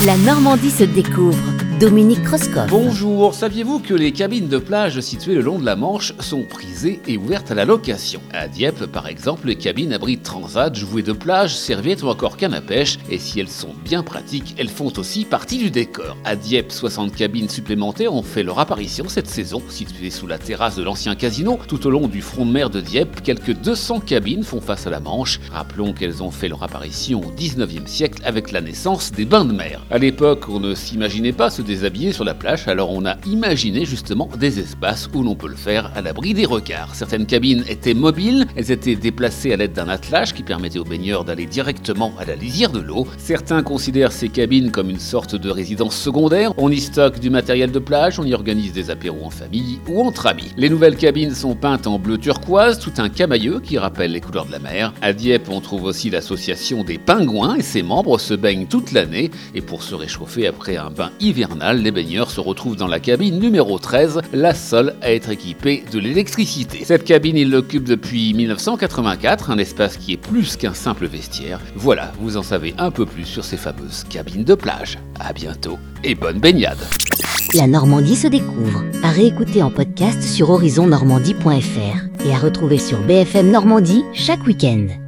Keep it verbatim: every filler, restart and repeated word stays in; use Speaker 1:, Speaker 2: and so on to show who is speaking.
Speaker 1: La Normandie se découvre. Dominique Krauskopf.
Speaker 2: Bonjour, saviez-vous que les cabines de plage situées le long de la Manche sont prisées et ouvertes à la location? À Dieppe, par exemple, les cabines abritent transat, jouets de plage, serviettes ou encore cannes à pêche, et si elles sont bien pratiques, elles font aussi partie du décor. À Dieppe, soixante cabines supplémentaires ont fait leur apparition cette saison, situées sous la terrasse de l'ancien casino. Tout au long du front de mer de Dieppe, quelques deux cents cabines font face à la Manche. Rappelons qu'elles ont fait leur apparition au dix-neuvième siècle avec la naissance des bains de mer. À l'époque, on ne s'imaginait pas se déshabiller sur la plage, alors on a imaginé justement des espaces où l'on peut le faire à l'abri des regards. Certaines cabines étaient mobiles, elles étaient déplacées à l'aide d'un attelage qui permettait aux baigneurs d'aller directement à la lisière de l'eau. Certains considèrent ces cabines comme une sorte de résidence secondaire. On y stocke du matériel de plage, on y organise des apéros en famille ou entre amis. Les nouvelles cabines sont peintes en bleu turquoise, tout un camailleux qui rappelle les couleurs de la mer. À Dieppe, on trouve aussi l'association des pingouins et ses membres se baignent toute l'année. Et pour se réchauffer après un bain hivernal, les baigneurs se retrouvent dans la cabine numéro treize, la seule à être équipée de l'électricité. Cette cabine, ils l'occupent depuis mille neuf cent quatre-vingt-quatre, un espace qui est plus qu'un simple vestiaire. Voilà, vous en savez un peu plus sur ces fameuses cabines de plage. À bientôt et bonne baignade.
Speaker 1: La Normandie se découvre. À réécouter en podcast sur horizon normandie point f r et à retrouver sur B F M Normandie chaque week-end.